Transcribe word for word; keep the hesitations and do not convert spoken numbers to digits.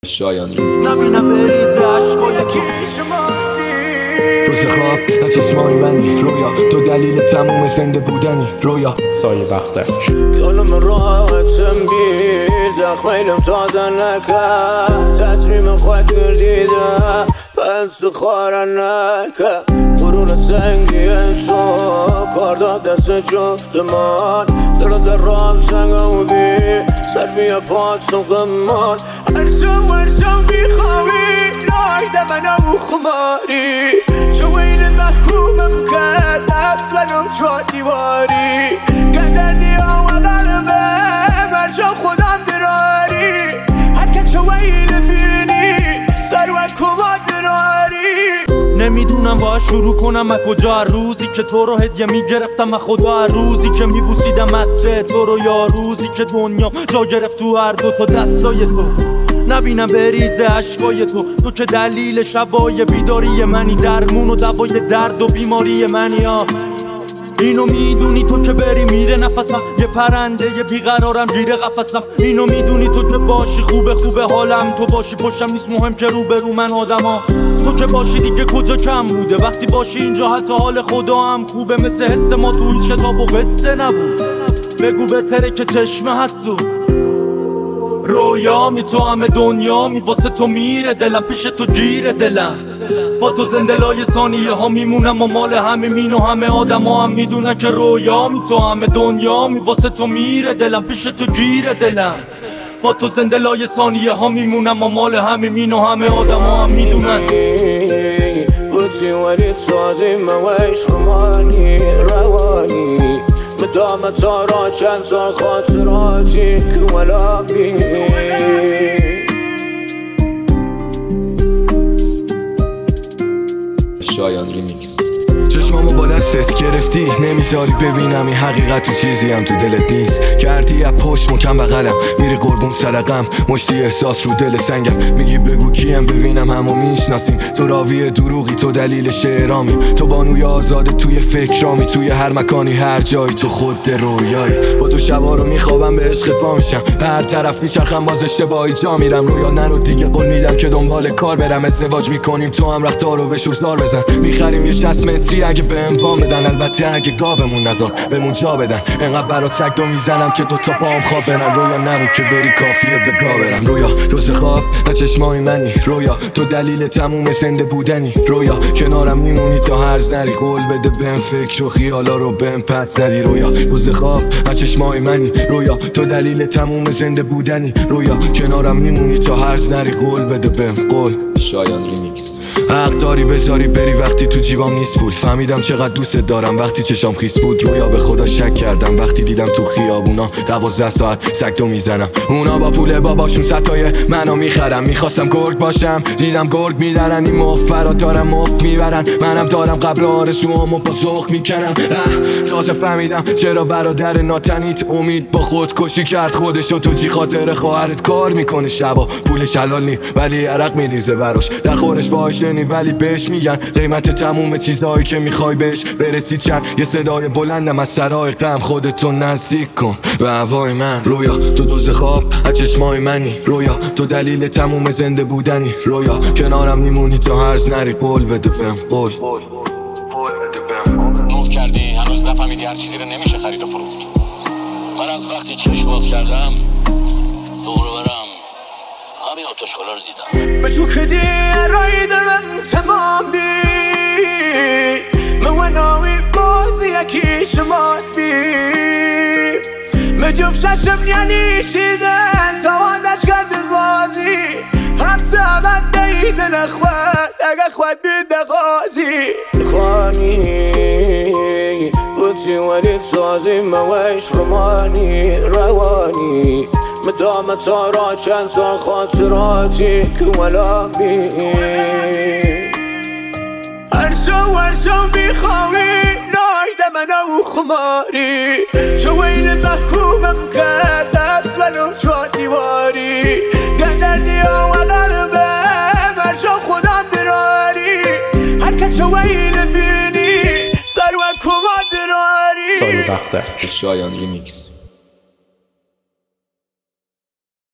شایان ریمیکس. نبینم بریزه عشقای تو تو خواب از چشمای منی رویا، تو دلیل تموم زنده بودنی رویا. سایه بختک یالم راحتم بی زخمیلم تازه نکرد، تصمیم خود گردیده پس خاره نکرد. غرور سنگی تو کار داد دست جفتمان، دل در رام سنگم بی سر بیا پاتم غمان. هرشو هرشو بیخواهی نایده منم و خماری، چو ویل محکومم کرد حبس منم چوار دیواری. گندر نیا و قلبه مرشا خودم دراری، هرکه چو ویل بینی سر و کما دراری. نمیدونم باید شروع کنم از کجا، هر روزی که تو رو هدیه میگرفتم از خدا، هر روزی که میبوسیدم عطر تو رو، یا روزی که دنیا جا گرفت تو هر دو تا دستای تو. نبینم بریزه عشقای تو، تو که دلیل شبای بیداری منی، درمون و دوای درد و بیماری منی. ها اینو میدونی تو که بری میره نفسم، یه پرنده یه بیقرارم گیره قفسم. اینو میدونی تو که باشی خوبه خوبه حالم، تو باشی پشتم نیست مهم که رو به رو من آدم ها. تو که باشی دیگه کجا کم بوده، وقتی باشی اینجا حتی حال خدا هم خوبه. مثل حس ما تو هیچ کتاب و قصه نبود، بگو بهتره که چشمه هستو رویا می، تو همه دنیا می واسه تو میره دلم، پیش تو گیره دلم. با تو زنده لای ثانیه ها میمونم و مال همه مین و همه آدم ها هم میدونن که رویا می، تو همه دنیا می واسه تو میره دلم، پیش تو گیره دلم. با تو زنده لای ثانیه ها میمونم و مال همه مین و همه آدم ها هم میدونن. بودی ولی تازی مویش رومانی روانی، مدام تا را چند سال خاطراتی که ولا بی. شایان ریمیکس. چشمامو با دستت گرفتی، نمیذاری ببینم این حقیقت تو چیزی هم تو دلت نیست. کردی از پشت مکم بغلم، میری قربون صدقم، مشتی احساس رو دل سنگم. میگی بگو کیم ببینم همو میشناسیم، تو راوی دروغی، تو دلیل شعرامی، تو بانوی آزاده توی فکرامی، توی هر مکانی هر جایی تو خود رویایی. با تو شبا رو میخوابم به عشقت پا میشم، هر طرف میچرخم باز اشتباهی جا میرم. رویا نرو دیگه قول میدم که دنبال کار برم، ازدواج میکنیم تو هم رختارو به شورزار بزن. میخریم یه شصت متری اگه به اموان بدن، البته اگه گاومون نزار بهمون جا بدن. انقدر برات سگدو میزنم که دوتا پام خواب برن. رویا نرو که بری کافیه به گا برم. رویا تو خواب از چشمای منی رویا، تو دلیل تموم زنده بودنی رویا. کنارم میمونی تا هرز نری، قول بده بهم فکر و خیالا رو بهم پس ندی. رویا تو خواب از چشمای منی رویا، تو دلیل تموم زنده بودنی رویا. کنارم میمونی تا هرز نری، قول بده بهم قول. شایان ریمیکس. حق داری بذاری بری وقتی تو جیبام نیست پول، فهمیدم چقدر دوست دارم وقتی چشام خیس بود. رویا به خدا شک کردم وقتی دیدم تو خیابونا دوازده ساعت سگدو میزنم. اونا با پول باباشون ستای منو میخرم، میخواستم گرگ باشم دیدم گرگ میدارن. این مفرات دارم مف میبرن، منم دارم قبر آرزوامو با ذوق میکنم. تازه فهمیدم چرا برادر ناتنیت امید با خودکشی کرد خودشو، تو چی خاطر خواهرت کار میکنه شبا. پولش حلال نی ولی عرق میریزه براش، در خورش فاحشه ولی بهش میگن قیمت تموم چیزهایی که میخوای بهش برسی چند. یه صدای بلندم از سرای غم، خودتو نزدیک کن به هوای من. رویا تو دوز خواب از چشمای منی رویا، تو دلیل تموم زنده بودنی رویا. کنارم میمونی تا هرز نری، قول بده بهم قول. نوح کردی هنوز نفهمیدی هر چیزی رو نمیشه خرید و فروخت. من از وقتی چشم باز کردم دور برم همین آتشکالا رو دیدم. بچو که دیرای دلم تمام بی، من ناوی بازی یکی شمات بی. مجوب ششم یعنی شیدن توانش کرد بازی، هم سبت دیدن اخوات اگه خود بید غازی. خوانی بودی ولی تازی مویش رومانی روانی، مدام تا را چند سال خاطراتی که ولا بی. هرشو هرشو بیخواهی نایده منو و خماری، چو ویل محکومم کرد حبس منو چوار دیواری. گندر نیا و قلبه مرشا خودم دراری، هرکه چو ویل بینی سر و کما دراری. سایه بختک شایان ریمیکس.